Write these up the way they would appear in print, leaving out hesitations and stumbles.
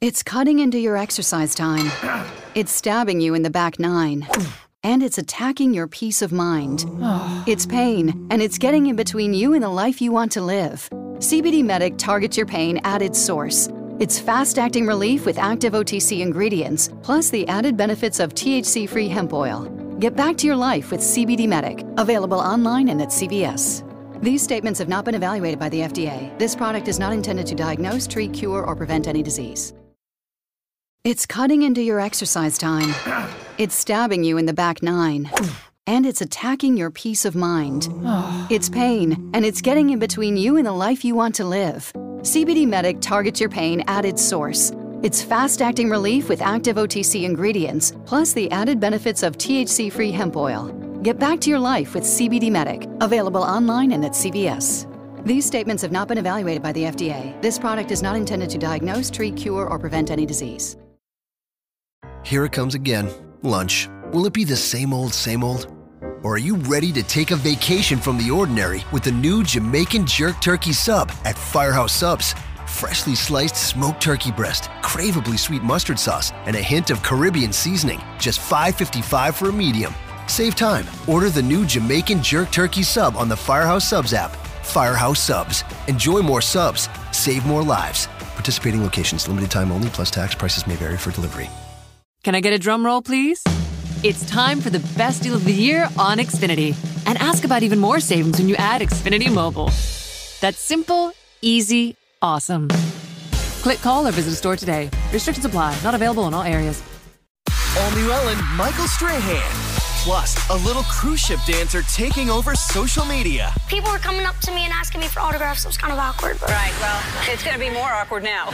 It's cutting into your exercise time. It's stabbing you in the back nine. And it's attacking your peace of mind. It's pain, and it's getting in between you and the life you want to live. CBD Medic targets your pain at its source. It's fast-acting relief with active OTC ingredients, plus the added benefits of THC-free hemp oil. Get back to your life with CBD Medic, available online and at CVS. These statements have not been evaluated by the FDA. This product is not intended to diagnose, treat, cure, or prevent any disease. It's cutting into your exercise time. It's stabbing you in the back nine. And it's attacking your peace of mind. It's pain, and it's getting in between you and the life you want to live. CBD Medic targets your pain at its source. It's fast-acting relief with active OTC ingredients, plus the added benefits of THC-free hemp oil. Get back to your life with CBD Medic, available online and at CVS. These statements have not been evaluated by the FDA. This product is not intended to diagnose, treat, cure, or prevent any disease. Here it comes again. Lunch. Will it be the same old, same old? Or are you ready to take a vacation from the ordinary with the new Jamaican Jerk Turkey Sub at Firehouse Subs? Freshly sliced smoked turkey breast, craveably sweet mustard sauce, and a hint of Caribbean seasoning. Just $5.55 for a medium. Save time. Order the new Jamaican Jerk Turkey Sub on the Firehouse Subs app. Firehouse Subs. Enjoy more subs. Save more lives. Participating locations. Limited time only, plus tax. Prices may vary for delivery. Can I get a drum roll, please? It's time for the best deal of the year on Xfinity. And ask about even more savings when you add Xfinity Mobile. That's simple, easy, awesome. Click, call, or visit a store today. Restrictions apply. Not available in all areas. All new Ellen, Michael Strahan. Plus, a little cruise ship dancer taking over social media. People were coming up to me and asking me for autographs. It was kind of awkward. But... Right, well, it's going to be more awkward now.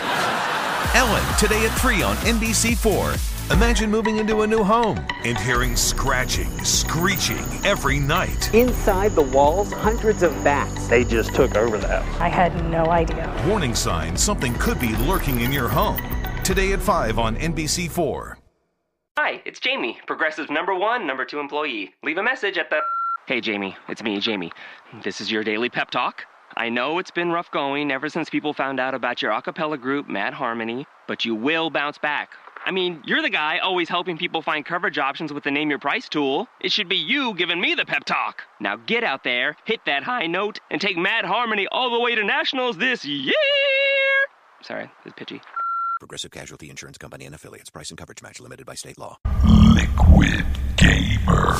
Ellen, today at 3 on NBC4. Imagine moving into a new home and hearing scratching, screeching every night. Inside the walls, hundreds of bats. They just took over that. I had no idea. Warning signs something could be lurking in your home. Today at 5 on NBC4. Hi, it's Jamie, Progressive #1, #2 employee. Leave a message at the... Hey, Jamie, it's me, Jamie. This is your daily pep talk. I know it's been rough going ever since people found out about your a cappella group, Mad Harmony, but you will bounce back. I mean, you're the guy always helping people find coverage options with the Name Your Price tool. It should be you giving me the pep talk. Now get out there, hit that high note, and take Mad Harmony all the way to nationals this year! Sorry, it's pitchy. Progressive Casualty Insurance Company and Affiliates. Price and coverage match limited by state law. Liquid Gamer.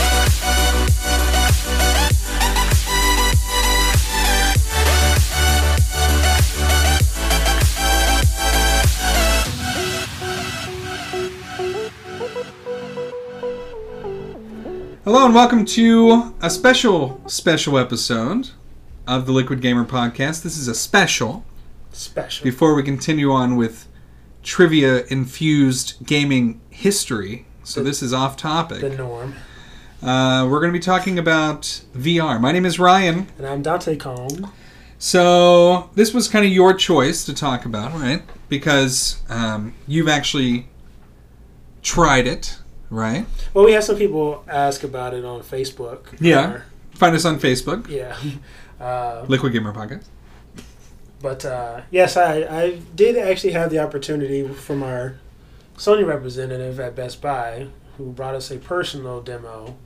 Hello and welcome to a special episode of the Liquid Gamer Podcast. This is a special. Before we continue on with trivia-infused gaming history, so this is off topic. The norm. We're going to be talking about VR. My name is Ryan. And I'm Dante Kong. So this was kind of your choice to talk about, right? Because you've actually tried it. Right. Well, we had some people ask about it on Facebook. Yeah. Find us on Facebook. Yeah. Liquid Gamer Podcast. But, yes, I did actually have the opportunity from our Sony representative at Best Buy, who brought us a personal demo.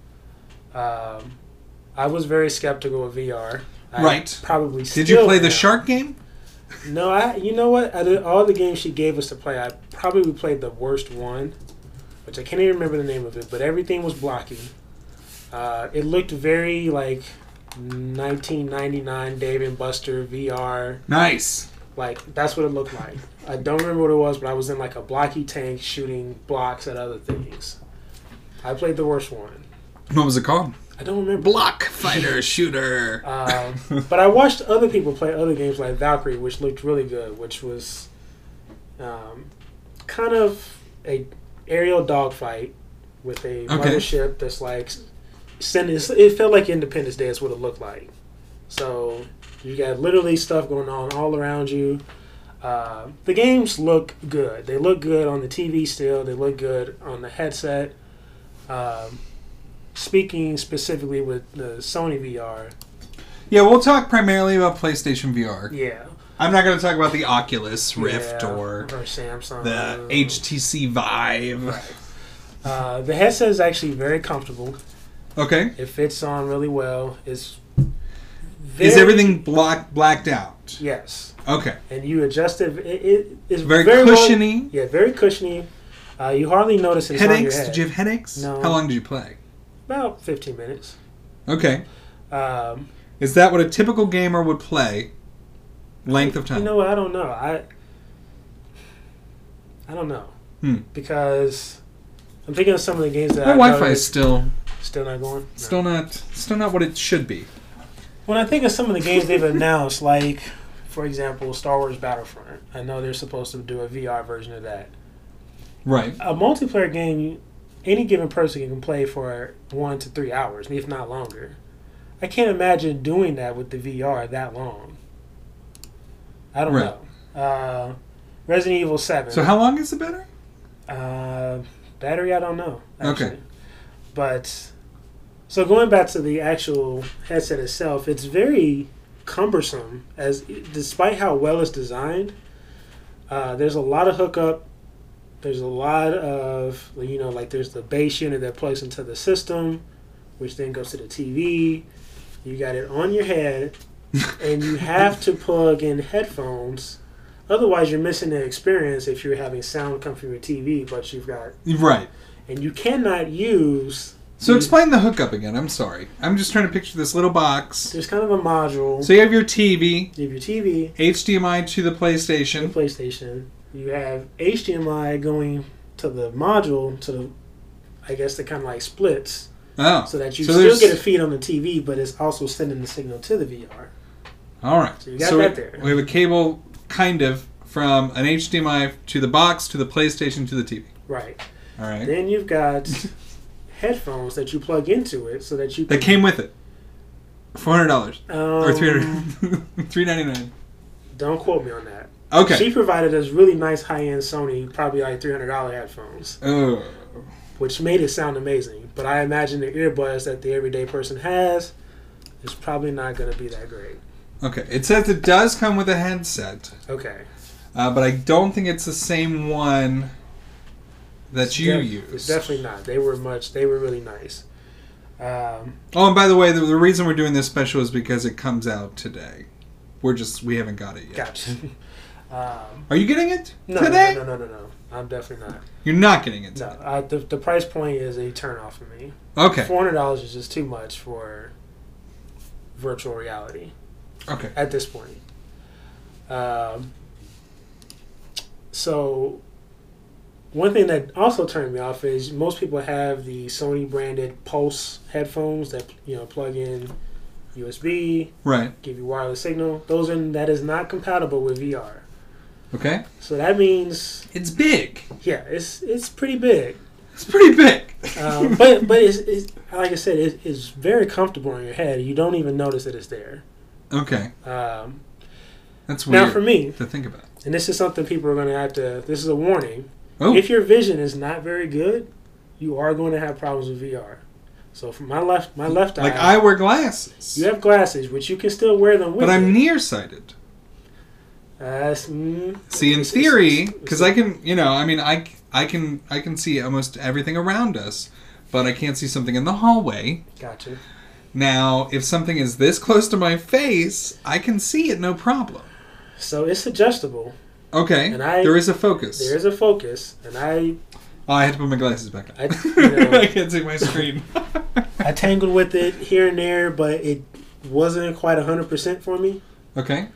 I was very skeptical of VR. Right. Probably still Did you play the am. shark game? No, you know what? Out of all the games she gave us to play, I probably played the worst one, which I can't even remember the name of it, but everything was blocky. It looked very like 1999 Dave & Buster VR. Nice. Like, that's what it looked like. I don't remember what it was, but I was in like a blocky tank shooting blocks at other things. I played the worst one. What was it called? I don't remember. Block Fighter Shooter. But I watched other people play other games like Valkyrie, which looked really good, which was kind of a aerial dogfight with a mothership that's like it felt like Independence Day is what it looked like. So you got literally stuff going on all around you. The games look good. They look good on the TV still. They look good on the headset. Speaking specifically with the Sony VR. Yeah, we'll talk primarily about PlayStation VR. Yeah. I'm not going to talk about the Oculus Rift or Samsung, the HTC Vive. Right. The headset is actually very comfortable. Okay. It fits on really well. Is everything blacked out? Yes. Okay. And you adjust it. It is very cushiony. Well, yeah, very cushiony. You hardly notice it's on your head. Headaches? Did you have headaches? No. How long did you play? About 15 minutes. Okay. Is that what a typical gamer would play? Length of time? You know what? I don't know. I don't know. Because I'm thinking of some of the games that my Wi-Fi is still not going. No. Still not what it should be. When I think of some of the games they've announced, like for example, Star Wars Battlefront. I know they're supposed to do a VR version of that. Right. A multiplayer game, any given person can play for 1 to 3 hours, if not longer. I can't imagine doing that with the VR that long. I don't know. Resident Evil 7. So how long is the battery? Battery, I don't know. Actually. Okay. But, so going back to the actual headset itself, it's very cumbersome. Despite how well it's designed, there's a lot of hookup. There's a lot of, like there's the base unit that plugs into the system, which then goes to the TV. You got it on your head, and you have to plug in headphones. Otherwise, you're missing the experience if you're having sound come from your TV, but you've got... Right. And you cannot use... So explain the hookup again. I'm sorry. I'm just trying to picture this little box. There's kind of a module. So you have your TV. You have your TV. HDMI to the PlayStation. The PlayStation. You have HDMI going to the module, to the... I guess the kind of like splits. Oh. So that you still get a feed on the TV, but it's also sending the signal to the VR. All right. So you got that there. We have a cable, kind of, from an HDMI to the box to the PlayStation to the TV. Right. All right. Then you've got headphones that you plug into it so that you can... That came with it. $400. Or $399. Don't quote me on that. Okay. She provided us really nice high-end Sony, probably like $300 headphones. Oh. Which made it sound amazing. But I imagine the earbuds that the everyday person has is probably not going to be that great. Okay. It says it does come with a headset. Okay. But I don't think it's the same one that you use. It's definitely not. They were really nice. And by the way, the reason we're doing this special is because it comes out today. We haven't got it yet. Gotcha. Are you getting it today? No. I'm definitely not. You're not getting it today? No. The price point is a turn off for me. Okay. $400 is just too much for virtual reality. Okay. At this point. So, one thing that also turned me off is most people have the Sony branded Pulse headphones that plug in USB, right? Give you wireless signal. That is not compatible with VR. Okay. So that means it's big. Yeah, it's pretty big. It's pretty big. but it's like I said, it's very comfortable on your head. You don't even notice that it's there. Okay. That's weird. Now for me to think about. And this is something people are going to have to... This is a warning. Oh. If your vision is not very good, you are going to have problems with VR. So for my left eye... Like I wear glasses. You have glasses, which you can still wear them with But I'm nearsighted. See, in theory, because I can... I can see almost everything around us, but I can't see something in the hallway. Gotcha. Now, if something is this close to my face, I can see it no problem. So it's adjustable. Okay. And there is a focus. There is a focus, and I had to put my glasses back on. I can't see my screen. I tangled with it here and there, but it wasn't quite 100% for me. Okay.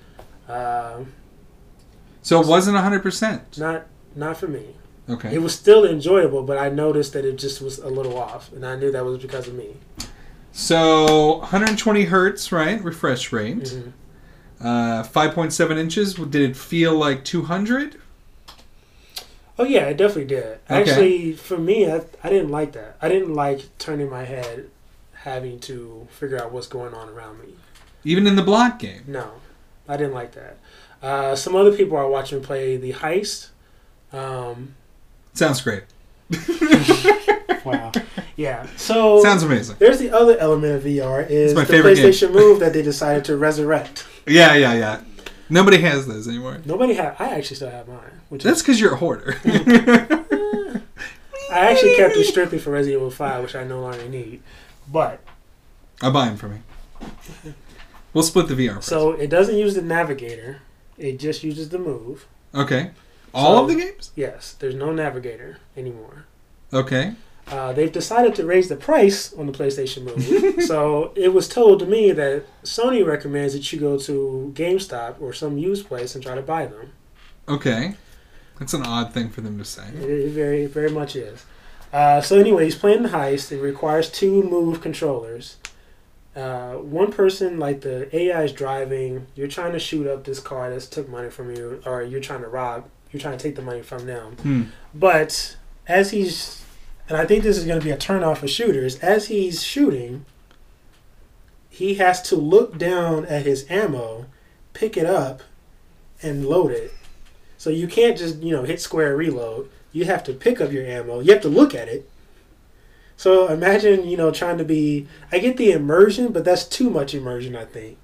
So it wasn't 100%? Not for me. Okay. It was still enjoyable, but I noticed that it just was a little off, and I knew that was because of me. So 120 hertz, right? Refresh rate. Mm-hmm. 5.7 inches. Did it feel like 200? Oh yeah, it definitely did. Okay. Actually, for me, I didn't like that. I didn't like turning my head, having to figure out what's going on around me. Even in the block game? No, I didn't like that. Some other people are watching me play the Heist. Sounds great. Wow. Yeah. So sounds amazing. There's the other element of VR is the PlayStation Move that they decided to resurrect. Yeah. Nobody has those anymore. I actually still have mine. That's because you're a hoarder. I actually kept it strictly for Resident Evil 5, which I no longer need. But I'll buy them for me. We'll split the VR price. So it doesn't use the navigator. It just uses the Move. Okay. All of the games? Yes. There's no navigator anymore. Okay. They've decided to raise the price on the PlayStation Move. So it was told to me that Sony recommends that you go to GameStop or some used place and try to buy them. Okay. That's an odd thing for them to say. It very, very much is. So anyway, he's playing the heist. It requires 2 Move controllers. One person, like the AI is driving. You're trying to shoot up this car that's took money from you, or you're trying to take the money from them. But as he's... And I think this is going to be a turnoff for shooters. As he's shooting, he has to look down at his ammo, pick it up, and load it. So you can't just, hit square reload. You have to pick up your ammo. You have to look at it. So imagine, trying to be... I get the immersion, but that's too much immersion, I think.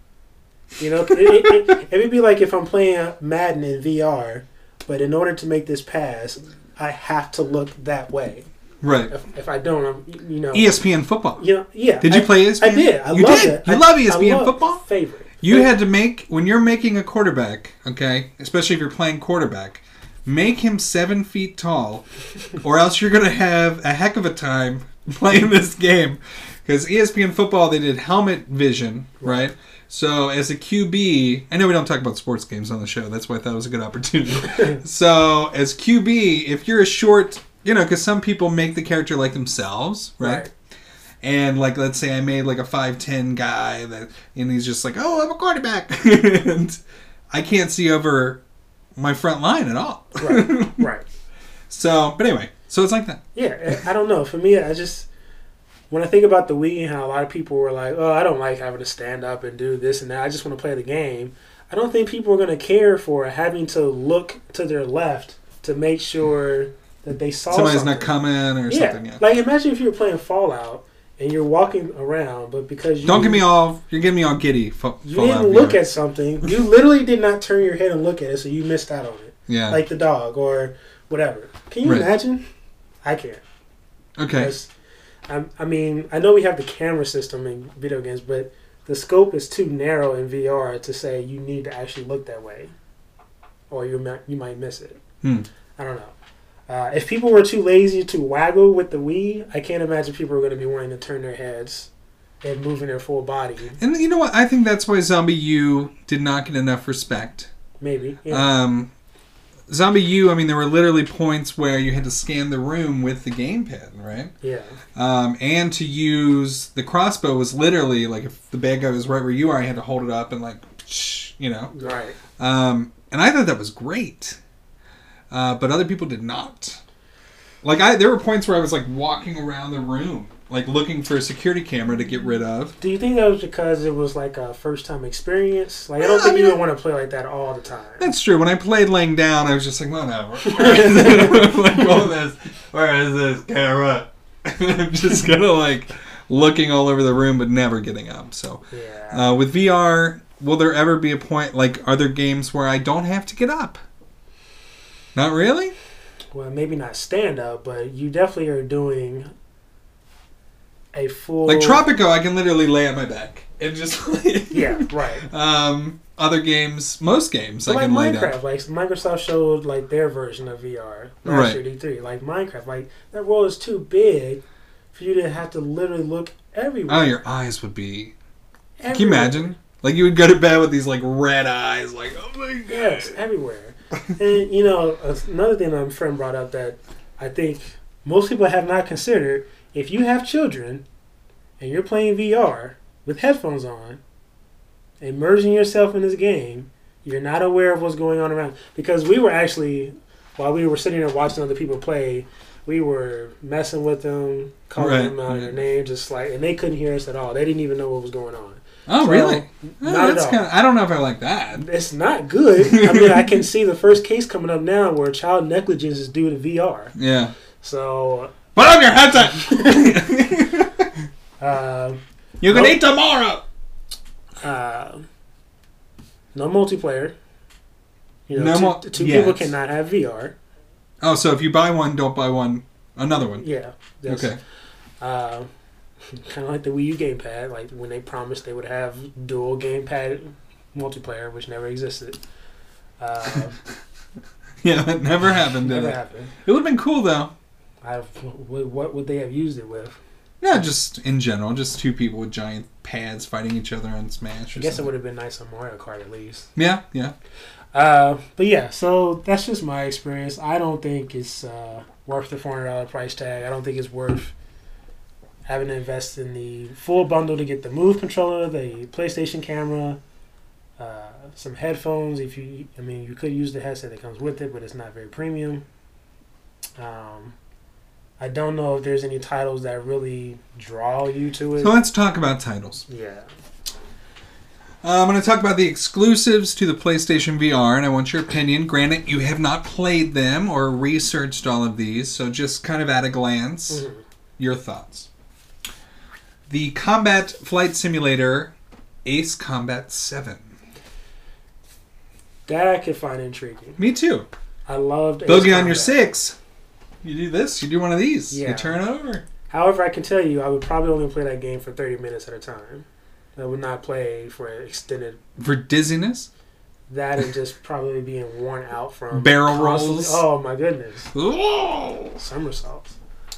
It would be like if I'm playing Madden in VR, but in order to make this pass, I have to look that way. Right. If I don't, I'm, ESPN football. Yeah. Did you play ESPN? I did. I loved it. You love ESPN football? Favorite. You had to make, when you're making a quarterback, okay, especially if you're playing quarterback, make him 7 feet tall, or else you're going to have a heck of a time playing this game. Because ESPN football, they did helmet vision, right? So as a QB, I know we don't talk about sports games on the show. That's why I thought it was a good opportunity. So as QB, if you're a short... because some people make the character like themselves, right? And like, let's say I made like a 5'10" guy and he's just like, oh, I'm a quarterback, and I can't see over my front line at all. Right. So, but anyway, so it's like that. Yeah, I don't know. For me, when I think about the Wii and how a lot of people were like, oh, I don't like having to stand up and do this and that. I just want to play the game. I don't think people are going to care for having to look to their left to make sure that they saw somebody's something. Not coming or something. Yeah. Like imagine if you were playing Fallout and you're walking around, but because you're getting me all giddy. You didn't look at something. You literally did not turn your head and look at it, so you missed out on it. Yeah. Like the dog or whatever. Can you imagine? I can't. Okay. I mean, I know we have the camera system in video games, but the scope is too narrow in VR to say you need to actually look that way, or you might miss it. I don't know. If people were too lazy to waggle with the Wii, I can't imagine people are going to be wanting to turn their heads and moving their full body. And you know what? I think that's why Zombie U did not get enough respect. Maybe. Yeah. Zombie U, I mean, there were literally points where you had to scan the room with the gamepad, right? Yeah. And to use the crossbow was literally, like, if the bad guy was right where you are, I had to hold it up and, like, Right. And I thought that was great. But other people did not. Like, there were points where I was, like, walking around the room, like, looking for a security camera to get rid of. Do you think that was because it was, like, a first-time experience? Like, I don't think you would want to play like that all the time. That's true. When I played laying down, I was just like, whatever. Where is this camera? I'm just kind of, like, looking all over the room, but never getting up. So, with VR, will there ever be a point, like, are there games where I don't have to get up? Not really? Well, maybe not stand up, but you definitely are doing a full... Like Tropico, I can literally lay on my back and just play. Yeah, right. Other games, most games, but I can lay Minecraft, down. Like Microsoft showed like their version of VR last year, D3. Like Minecraft, like that world is too big for you to have to literally look everywhere. Oh, your eyes would be... Everywhere. Can you imagine? Like you would go to bed with these like red eyes, like, oh my god. Yes, everywhere. And, another thing that my friend brought up that I think most people have not considered, if you have children and you're playing VR with headphones on, immersing yourself in this game, you're not aware of what's going on around. Because we were actually, while we were sitting there watching other people play, we were messing with them, calling them out their name, just like, and they couldn't hear us at all. They didn't even know what was going on. Oh, so, really? Not at all. I don't know if I like that. It's not good. I mean, I can see the first case coming up now where child negligence is due to VR. Yeah. So... Put on your headset! You can eat tomorrow! No multiplayer. You know, two people cannot have VR. Oh, so if you buy one, don't buy another one. Yeah. Okay. Kind of like the Wii U gamepad, like when they promised they would have dual gamepad multiplayer, which never existed. Yeah, that never happened. Never happened. It would have been cool though. What would they have used it with? Yeah, just in general, just two people with giant pads fighting each other on Smash. I guess it would have been nice on Mario Kart at least. Yeah, yeah. But yeah, so that's just my experience. I don't think it's worth the $400 price tag. I don't think it's worth having to invest in the full bundle to get the Move controller, the PlayStation camera, some headphones. You could use the headset that comes with it, but it's not very premium. I don't know if there's any titles that really draw you to it. So let's talk about titles. Yeah. I'm going to talk about the exclusives to the PlayStation VR, and I want your opinion. Granted, you have not played them or researched all of these, so just kind of at a glance, your thoughts. The Combat Flight Simulator, Ace Combat 7. That I could find intriguing. Me too. I loved Ace Bogey Combat. On your 6. You do this, you do one of these. Yeah. You turn over. However, I can tell you, I would probably only play that game for 30 minutes at a time. I would not play for an extended... For dizziness? That and just probably being worn out from... Barrel rolls? Oh, my goodness. Ooh. Somersaults.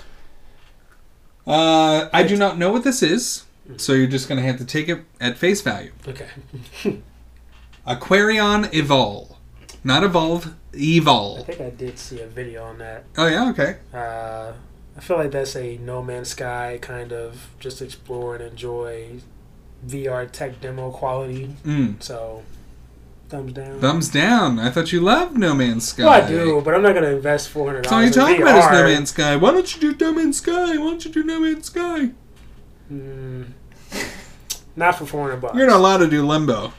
I do not know what this is, so you're just going to have to take it at face value. Okay. Aquarion Evol. Not Evolve, Evol. I think I did see a video on that. Oh, yeah? Okay. I feel like that's a No Man's Sky kind of just explore and enjoy VR tech demo quality. So, thumbs down. Thumbs down. I thought you loved No Man's Sky. Well, I do, but I'm not going to invest $400 That's all you're in talking VR. about is No Man's Sky. Why don't you do No Man's Sky? Why don't you do No Man's Sky? Not for $400. You're not allowed to do Limbo.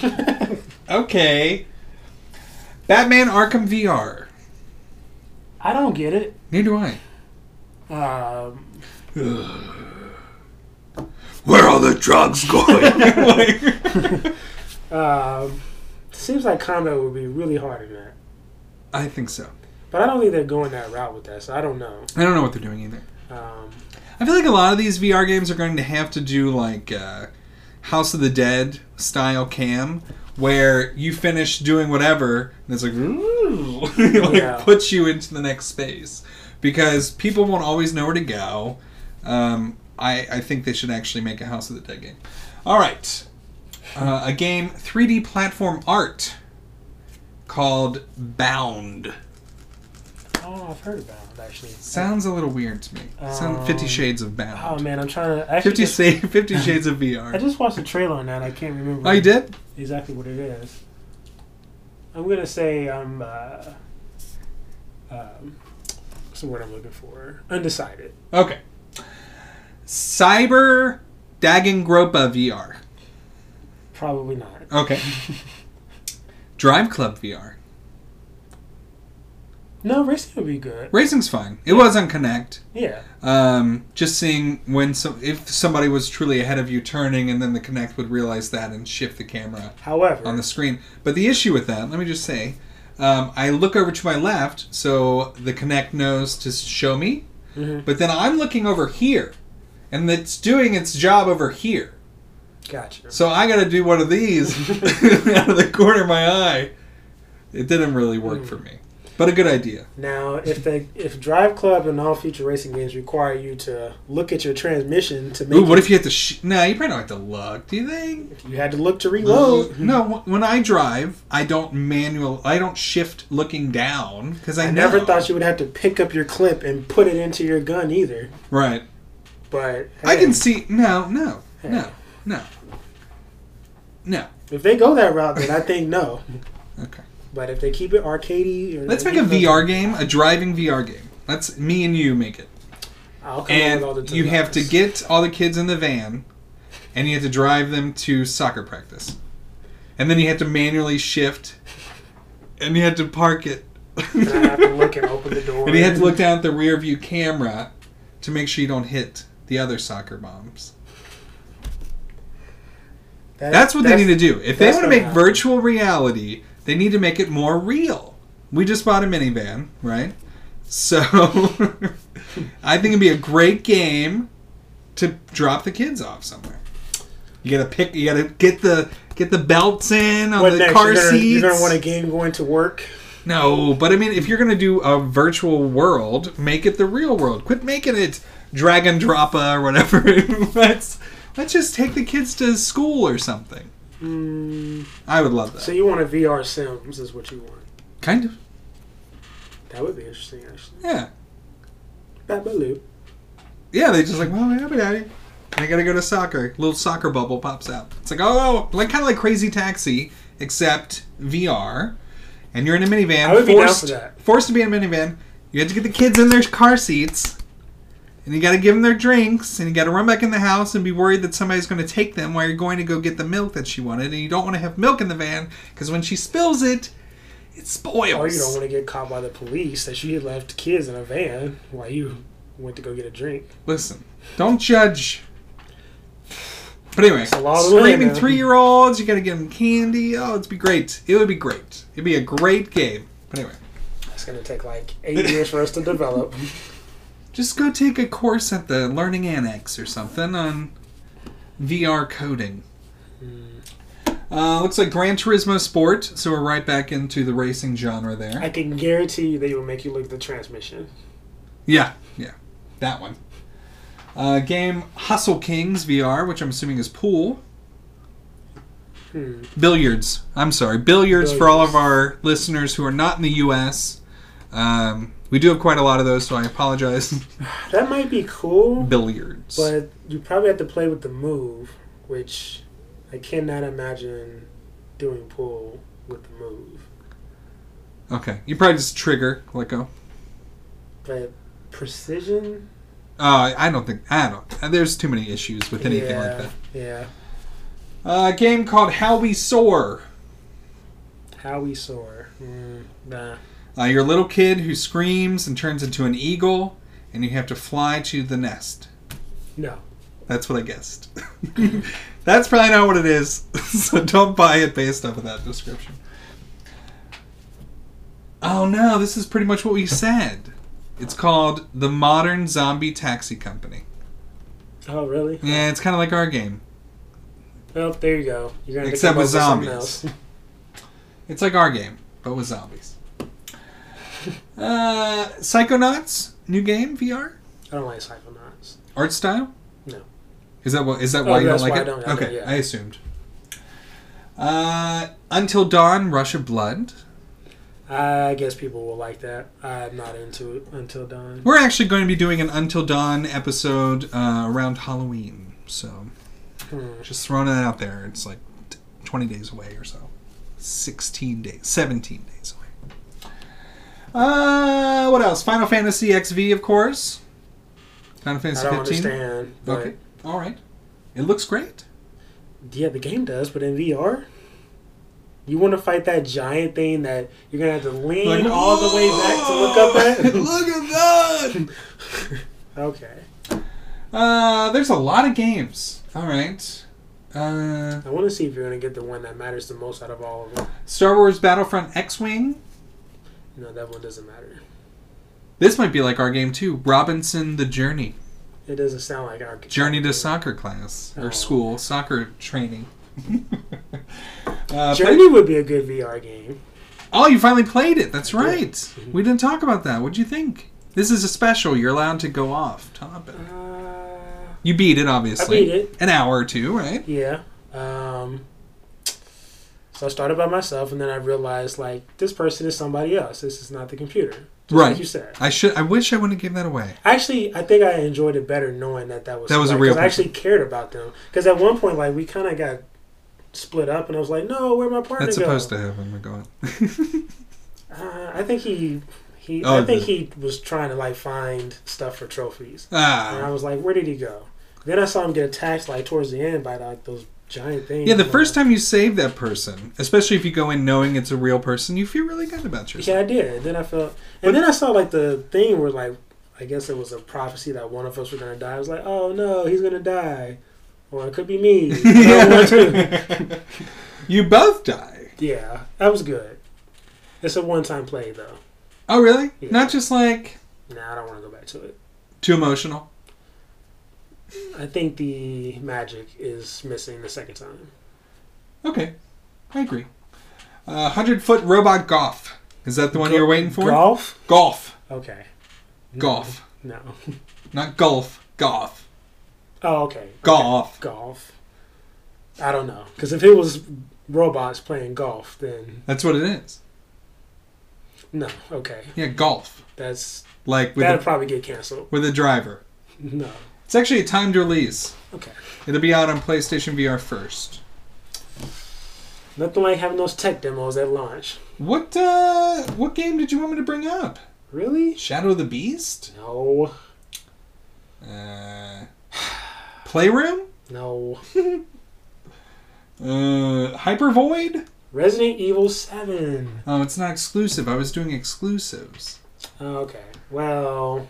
Okay. Batman Arkham VR. I don't get it. Neither do I. Where are the drugs going? Seems like combat would be really hard in that. I think so. But I don't think they're going that route with that, so I don't know. I don't know what they're doing either. I feel like a lot of these VR games are going to have to do like House of the Dead style cam, where you finish doing whatever, and it's like, puts you into the next space. Because people won't always know where to go. I think they should actually make a House of the Dead game. All right. A game, 3D platform art, called Bound. Oh, I've heard of Bound, actually. Sounds a little weird to me. Sounds 50 Shades of Bound. Oh, man, I'm trying to... 50 Shades of VR. I just watched a trailer on that. I can't remember. Oh, you did? Exactly what it is. I'm going to say I'm... what's the word I'm looking for? Undecided. Okay. Cyber Danganronpa VR. Probably not. Okay. Drive Club VR. No, racing would be good. Racing's fine. It was on Kinect. Yeah. Just seeing if somebody was truly ahead of you turning, and then the Kinect would realize that and shift the camera. However, on the screen. But the issue with that, let me just say, I look over to my left, so the Kinect knows to show me. But then I'm looking over here, and it's doing its job over here. Gotcha. So I got to do one of these out of the corner of my eye. It didn't really work for me, but a good idea. Now, if Drive Club and all future racing games require you to look at your transmission to make... Ooh, what if you have to... No, you probably don't have to look, do you think? You had to look to reload. No, when I drive, I don't shift looking down, because I never thought you would have to pick up your clip and put it into your gun either. Right. But... Hey. I can see... No. If they go that route, then I think no. Okay. But if they keep it arcadey... Let's make a VR game, a driving VR game. Let's me and you make it. I'll come up with all the you have to get all the kids in the van, and you have to drive them to soccer practice. And then you have to manually shift, and you have to park it. And I have to look and open the door. And you have to look down at the rear view camera to make sure you don't hit the other soccer moms. That's what they need to do. If they want to make virtual reality they need to make it more real. We just bought a minivan, right? So I think it'd be a great game to drop the kids off somewhere. You gotta get the belts in on the car seats. You're gonna want a game going to work? No, but I mean, if you're gonna do a virtual world, make it the real world. Quit making it drag and droppa or whatever. Let's just take the kids to school or something. I would love that. So you want a VR Sims is what you want? Kind of. That would be interesting, actually. Yeah. Babaloo. Yeah, they just like, well, daddy. I gotta go to soccer. Little soccer bubble pops out. It's like, oh, like kind of like Crazy Taxi, except VR. And you're in a minivan. I would be down for that. Forced to be in a minivan. You have to get the kids in their car seats. And you gotta give them their drinks. And you gotta run back in the house and be worried that somebody's gonna take them while you're going to go get the milk that she wanted. And you don't want to have milk in the van, because when she spills it, it spoils. Or you don't want to get caught by the police that she had left kids in a van while you went to go get a drink. Listen, don't judge. But anyway, screaming 3-year-olds, you gotta give them candy. Oh, it'd be great. It would be great. It'd be a great game. But anyway. It's gonna take like 8 years for us to develop. Just go take a course at the Learning Annex or something on VR coding. Looks like Gran Turismo Sport, so we're right back into the racing genre there. I can guarantee you they will make you look at the transmission. Yeah, that one. Game Hustle Kings VR, which I'm assuming is pool. Billiards. I'm sorry. Billiards for all of our listeners who are not in the U.S. We do have quite a lot of those, so I apologize. That might be cool. Billiards. But you probably have to play with the move, which I cannot imagine doing pool with the move. Okay. You probably just trigger, let go. But precision? I don't. There's too many issues with anything like that. Yeah. A game called How We Soar. How We Soar. Nah. You're a little kid who screams and turns into an eagle, and you have to fly to the nest. No. That's what I guessed. That's probably not what it is, so don't buy it based off of that description. Oh no, this is pretty much what we said. It's called The Modern Zombie Taxi Company. Oh, really? Yeah, it's kind of like our game. Well, there you go. You're gonna except with zombies. It's like our game, but with zombies. Psychonauts, new game, VR? I don't like Psychonauts. Art style? No. Is that why you don't like it? Okay, I assumed. Until Dawn, Rush of Blood. I guess people will like that. I'm not into it. Until Dawn. We're actually going to be doing an Until Dawn episode around Halloween, so just throwing it out there. It's like 20 days away or so. 17 days away. What else? Final Fantasy XV, of course. Final Fantasy 15. I don't understand. Okay, all right. It looks great. Yeah, the game does, but in VR? You want to fight that giant thing that you're going to have to lean all the way back to look up at? Look at that! Okay. There's a lot of games. All right. I want to see if you're going to get the one that matters the most out of all of them. Star Wars Battlefront X-Wing. No, that one doesn't matter. This might be like our game too. Robinson the Journey. It doesn't sound like our Journey to soccer class or school, soccer training. Journey would be a good VR game. Oh, you finally played it. That's right. Mm-hmm. We didn't talk about that. What'd you think? This is a special. You're allowed to go off topic. You beat it, obviously. I beat it. An hour or two, right? Yeah. So I started by myself, and then I realized, like, this person is somebody else. This is not the computer. Right. Like you said. I wish I wouldn't have given that away. Actually, I think I enjoyed it better knowing that was a real person. I actually cared about them. Because at one point, like, we kind of got split up, and I was like, no, where'd my partner That's go? supposed to happen. We're going. I think he was trying to, like, find stuff for trophies. And I was like, where did he go? Then I saw him get attacked, like, towards the end by, like, those giant things. Yeah, the first time you save that person, especially if you go in knowing it's a real person, you feel really good about yourself. Yeah, I did. Then I saw, like, the thing where, like, I guess it was a prophecy that one of us were going to die. I was like, oh, no, he's going to die. Or it could be me. You both die. Yeah, that was good. It's a one-time play, though. Oh, really? Yeah. Not just like... Nah, I don't want to go back to it. Too emotional? I think the magic is missing the second time. Okay. I agree. 100-foot robot golf. Is that the one you're waiting for? Golf? Golf. Okay. Golf. No. Not golf. Golf. Oh, okay. Golf. Golf. I don't know. Because if it was robots playing golf, then... That's what it is. No. Okay. Yeah, golf. That's... Like that'd probably get canceled. With a driver. No. It's actually a timed release. Okay. It'll be out on PlayStation VR first. Nothing like having those tech demos at launch. What game did you want me to bring up? Really? Shadow of the Beast? No. Playroom? No. Hyper Void? Resident Evil 7. Oh, it's not exclusive. I was doing exclusives. Okay. Well...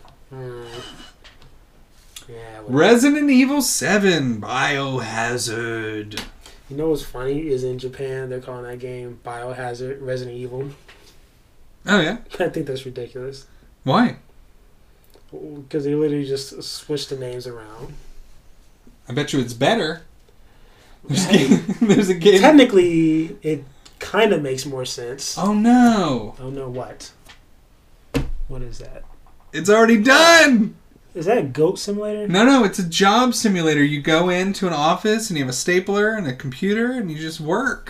Yeah. Resident Evil 7 Biohazard. You know what's funny is in Japan they're calling that game Biohazard Resident Evil. Oh yeah? I think that's ridiculous. Why? Because they literally just switched the names around. I bet you it's better. There's a game. Technically, it kind of makes more sense. Oh no! Oh no! What? What is that? It's already done. Is that a Goat Simulator? No, it's a job simulator. You go into an office and you have a stapler and a computer and you just work.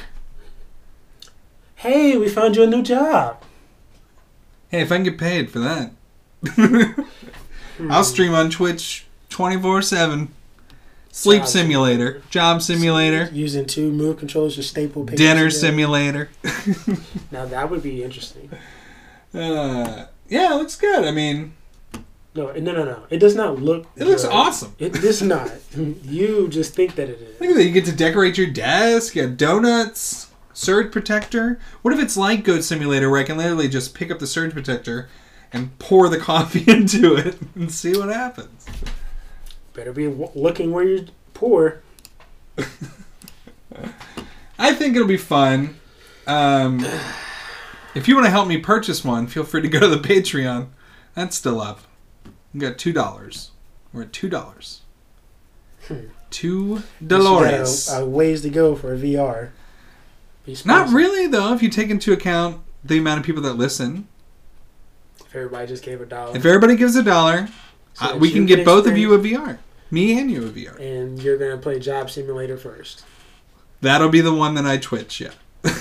Hey, we found you a new job. Hey, if I can get paid for that. I'll stream on Twitch 24/7. Sleep simulator. Job simulator. Using 2 move controllers to staple papers. Dinner simulator. Now that would be interesting. Yeah, it looks good. I mean... No. It does not look It looks awesome. It does not. You just think that it is. Look at that. You get to decorate your desk. You have donuts. Surge protector. What if it's like Goat Simulator where I can literally just pick up the surge protector and pour the coffee into it and see what happens? Better be looking where you pour. I think it'll be fun. If you want to help me purchase one, feel free to go to the Patreon. That's still up. We got $2. We're at $2. $2. A ways to go for a VR. Not really, though, if you take into account the amount of people that listen. If everybody just gave $1. If everybody gives $1, so we can get both of you a VR. Me and you a VR. And you're going to play Job Simulator first. That'll be the one that I Twitch, yeah.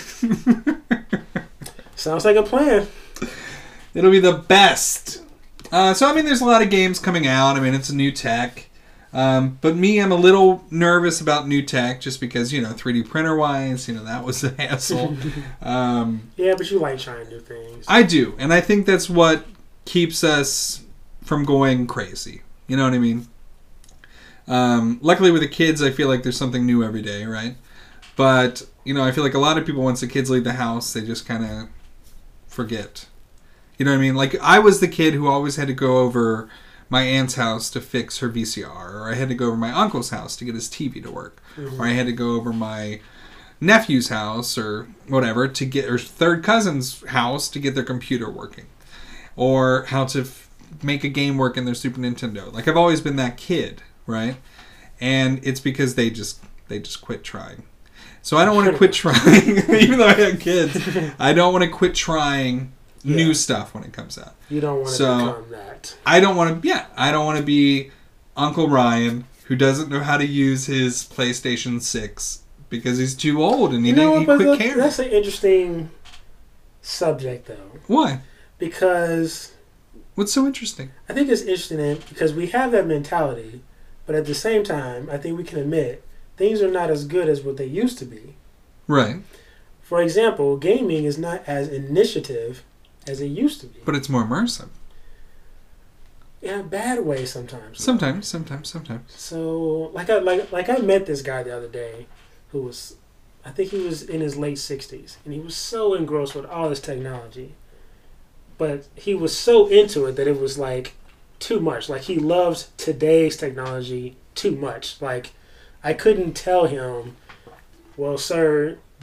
Sounds like a plan. It'll be the best. So, I mean, there's a lot of games coming out. I mean, it's a new tech. But me, I'm a little nervous about new tech just because, 3D printer-wise, that was a hassle. Yeah, but you like trying new things. I do. And I think that's what keeps us from going crazy. You know what I mean? Luckily with the kids, I feel like there's something new every day, right? But, I feel like a lot of people, once the kids leave the house, they just kind of forget. You know what I mean? Like, I was the kid who always had to go over my aunt's house to fix her VCR, or I had to go over my uncle's house to get his TV to work, or I had to go over my nephew's house, or whatever, to get, or third cousin's house to get their computer working, or how to make a game work in their Super Nintendo. Like, I've always been that kid, right? And it's because they just quit trying. So I don't want to quit trying, even though I have kids. I don't want to quit trying new stuff when it comes out. You don't want to become that. I don't want to be Uncle Ryan who doesn't know how to use his PlayStation 6 because he's too old and he quit caring. That's an interesting subject, though. Why? Because... What's so interesting? I think it's interesting because we have that mentality, but at the same time, I think we can admit things are not as good as what they used to be. Right. For example, gaming is not as initiative as it used to be. But it's more immersive. In a bad way sometimes. Sometimes. So, like I met this guy the other day who was, I think he was in his late 60s, and he was so engrossed with all this technology. But he was so into it that it was like too much. Like he loved today's technology too much. Like I couldn't tell him, well, sir,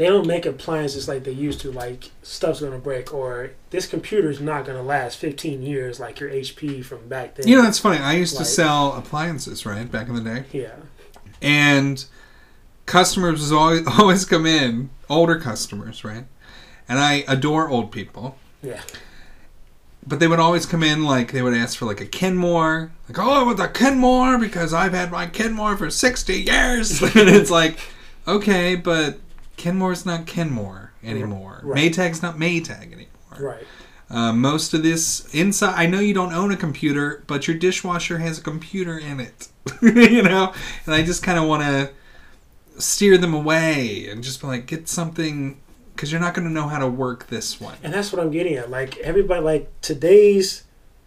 they don't make appliances like they used to, like stuff's going to break, or this computer's not going to last 15 years like your HP from back then. You know, that's funny. I used to sell appliances, right, back in the day. Yeah. And customers would always come in, older customers, right? And I adore old people. Yeah. But they would always come in, like, they would ask for, like, a Kenmore. Like, oh, I want the Kenmore because I've had my Kenmore for 60 years. And it's like, okay, but Kenmore's not Kenmore anymore. Right. Maytag's not Maytag anymore. Right. Most of this inside, I know you don't own a computer, but your dishwasher has a computer in it. You know? And I just kind of want to steer them away and just be like, get something, because you're not going to know how to work this one. And that's what I'm getting at. Like, everybody, like, today's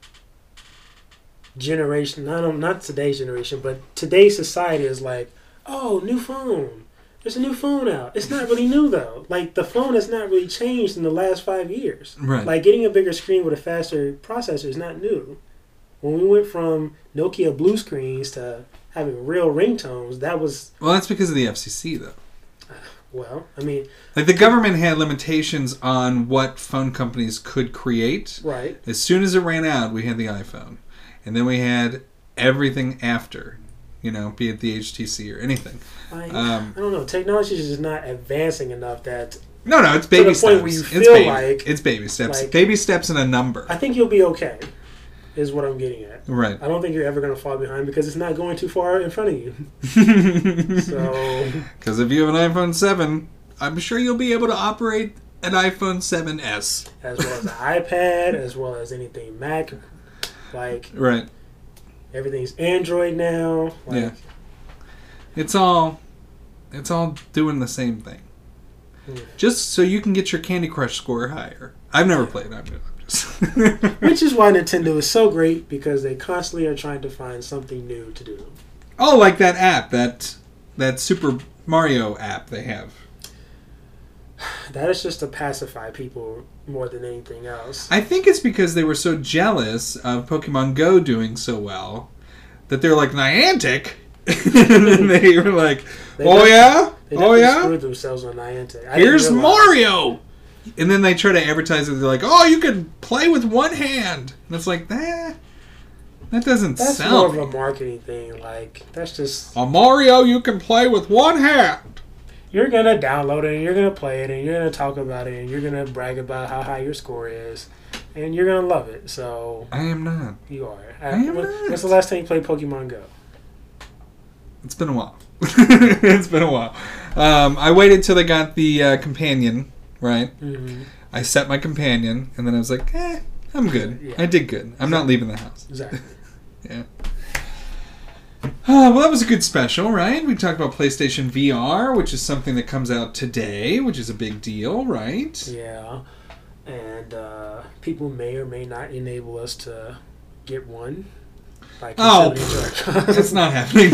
generation, not today's generation, but today's society is like, oh, new phone. There's a new phone out. It's not really new, though. Like, the phone has not really changed in the last 5 years. Right. Like, getting a bigger screen with a faster processor is not new. When we went from Nokia blue screens to having real ringtones, that was... Well, that's because of the FCC, though. Well, I mean... Like, the government had limitations on what phone companies could create. Right. As soon as it ran out, we had the iPhone. And then we had everything after. You know, be it the HTC or anything. I don't know. Technology is just not advancing enough that... No, it's baby to the steps. point where you feel It's baby steps. Like, baby steps and a number. I think you'll be okay, is what I'm getting at. Right. I don't think you're ever going to fall behind because it's not going too far in front of you. So... Because if you have an iPhone 7, I'm sure you'll be able to operate an iPhone 7S. As well as an iPad, as well as anything Mac. Like... Right. Everything's Android now. Like, yeah. It's all doing the same thing. Just so you can get your Candy Crush score higher. I've never played that. Which is why Nintendo is so great, because they constantly are trying to find something new to do. Oh, like that app, that Super Mario app they have. That is just to pacify people more than anything else. I think it's because they were so jealous of Pokemon Go doing so well that they're like, Niantic? And then they were like, They screwed themselves on Niantic. Here's Mario! And then they try to advertise it. They're like, oh, you can play with one hand. And it's like, that doesn't That's sell. more of a marketing thing. Like, that's just... A Mario you can play with one hand. You're going to download it, and you're going to play it, and you're going to talk about it, and you're going to brag about how high your score is, and you're going to love it. So I am not. You are. I am not. When's the last time you played Pokemon Go? It's been a while. It's been a while. I waited till they got the companion, right? Mm-hmm. I set my companion, and then I was like, I'm good. Yeah. I did good. I'm not leaving the house. Exactly. Yeah. Well, that was a good special, right? We talked about PlayStation VR, which is something that comes out today, which is a big deal, right? Yeah. And people may or may not enable us to get one. That's not happening.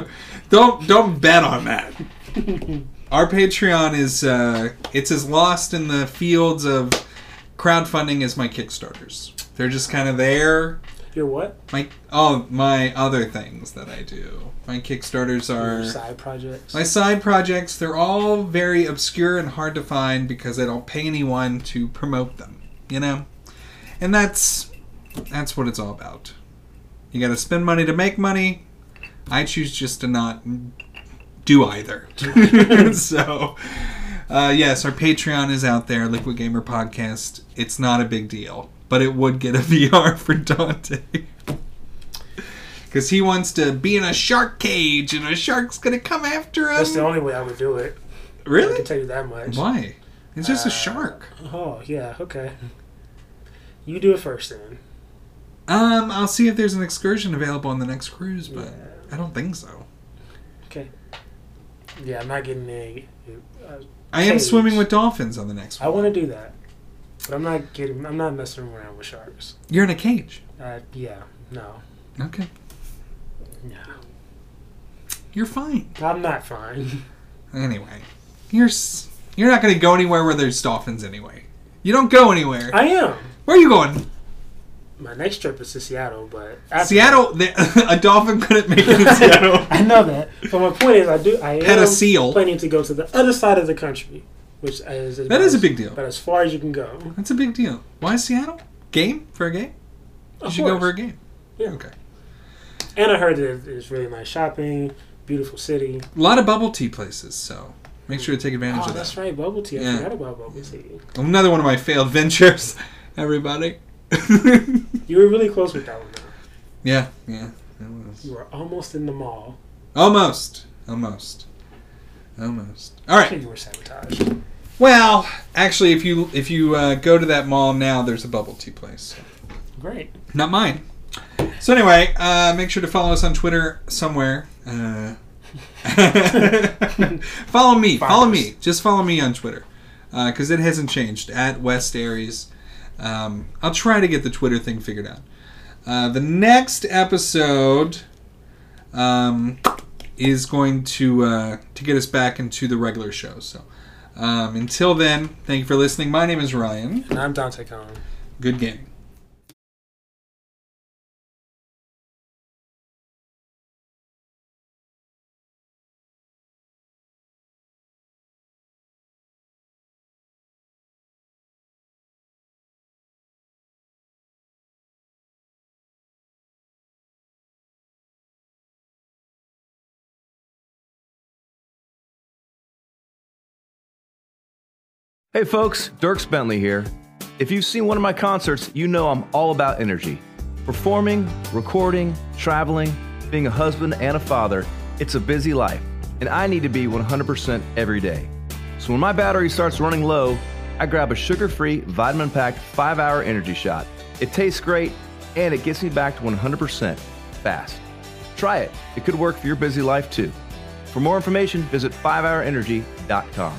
Don't bet on that. Our Patreon is it's as lost in the fields of crowdfunding as my Kickstarters. They're just kind of there. Your what? My other things that I do. My Kickstarters are... Your side projects? My side projects, they're all very obscure and hard to find because I don't pay anyone to promote them, you know? And that's what it's all about. You gotta spend money to make money. I choose just to not do either. So, yes, our Patreon is out there, Liquid Gamer Podcast. It's not a big deal. But it would get a VR for Dante. Because he wants to be in a shark cage and a shark's going to come after him. That's the only way I would do it. Really? I can tell you that much. Why? It's just a shark. Oh, yeah, okay. You do it first then. I'll see if there's an excursion available on the next cruise, but I don't think so. Okay. Yeah, I'm not getting a I am swimming with dolphins on the next one. I want to do that. But I'm not messing around with sharks. You're in a cage. Yeah, no. Okay. No. You're fine. I'm not fine. Anyway, you're not going to go anywhere where there's dolphins anyway. You don't go anywhere. I am. Where are you going? My next trip is to Seattle, but Seattle, a dolphin couldn't make it in Seattle. I know that. But my point is, I am a seal. planning to go to the other side of the country. which is that is a big deal. But as far as you can go. That's a big deal. Why Seattle? Game? For a game? You should go for a game. Yeah. Okay. And I heard that it's really nice shopping, beautiful city. A lot of bubble tea places, so make sure to take advantage of that. That's right, bubble tea. I forgot about bubble tea. Another one of my failed ventures, everybody. You were really close with that one, though. Yeah. It was. You were almost in the mall. Almost. All right. You were sabotaged. Well, actually, if you go to that mall now, there's a bubble tea place. So. Great. Not mine. So anyway, make sure to follow us on Twitter somewhere. Follow me. Just follow me on Twitter, because it hasn't changed. At West Aries. I'll try to get the Twitter thing figured out. The next episode is going to get us back into the regular show. So until then, thank you for listening. My name is Ryan. And I'm Dante Cohn. Good gaming. Hey folks, Dierks Bentley here. If you've seen one of my concerts, you know I'm all about energy. Performing, recording, traveling, being a husband and a father, it's a busy life, and I need to be 100% every day. So when my battery starts running low, I grab a sugar-free, vitamin-packed 5-hour energy shot. It tastes great, and it gets me back to 100% fast. Try it. It could work for your busy life too. For more information, visit 5hourenergy.com.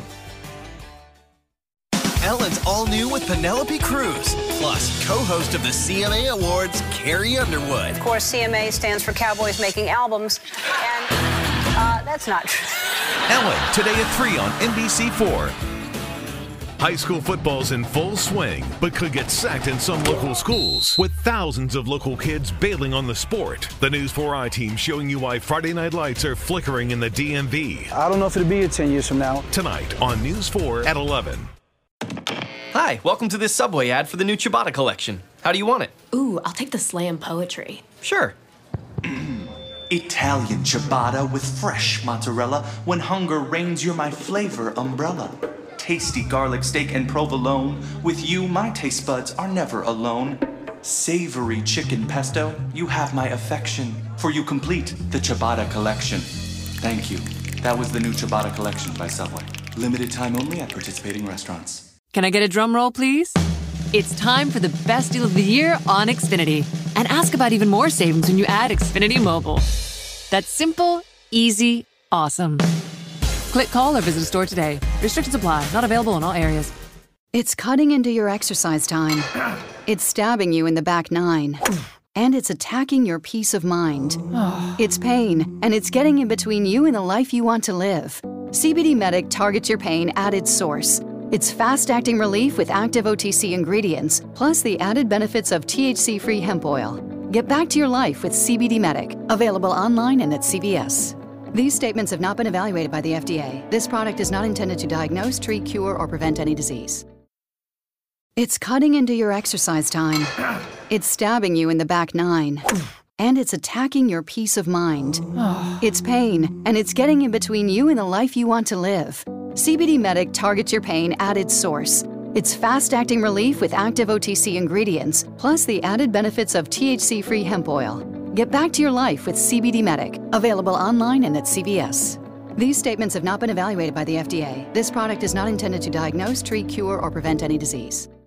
Ellen's all new with Penelope Cruz, plus co-host of the CMA Awards, Carrie Underwood. Of course, CMA stands for Cowboys Making Albums, and that's not true. Ellen, today at 3 on NBC4. High school football's in full swing, but could get sacked in some local schools, with thousands of local kids bailing on the sport. The News 4i team showing you why Friday night lights are flickering in the DMV. I don't know if it'll be here 10 years from now. Tonight on News 4 at 11. Hi, welcome to this Subway ad for the new Ciabatta collection. How do you want it? Ooh, I'll take the slam poetry. Sure. Italian ciabatta with fresh mozzarella. When hunger reigns, you're my flavor umbrella. Tasty garlic steak and provolone. With you, my taste buds are never alone. Savory chicken pesto, you have my affection. For you complete the Ciabatta collection. Thank you. That was the new Ciabatta collection by Subway. Limited time only at participating restaurants. Can I get a drum roll, please? It's time for the best deal of the year on Xfinity. And ask about even more savings when you add Xfinity Mobile. That's simple, easy, awesome. Click, call, or visit a store today. Restrictions apply. Not available in all areas. It's cutting into your exercise time. It's stabbing you in the back nine. And it's attacking your peace of mind. It's pain, and it's getting in between you and the life you want to live. CBD Medic targets your pain at its source. It's fast-acting relief with active OTC ingredients, plus the added benefits of THC-free hemp oil. Get back to your life with CBD Medic, available online and at CVS. These statements have not been evaluated by the FDA. This product is not intended to diagnose, treat, cure, or prevent any disease. It's cutting into your exercise time. It's stabbing you in the back nine. And it's attacking your peace of mind. It's pain, and it's getting in between you and the life you want to live. CBD Medic targets your pain at its source. It's fast-acting relief with active OTC ingredients, plus the added benefits of THC-free hemp oil. Get back to your life with CBD Medic, available online and at CVS. These statements have not been evaluated by the FDA. This product is not intended to diagnose, treat, cure, or prevent any disease.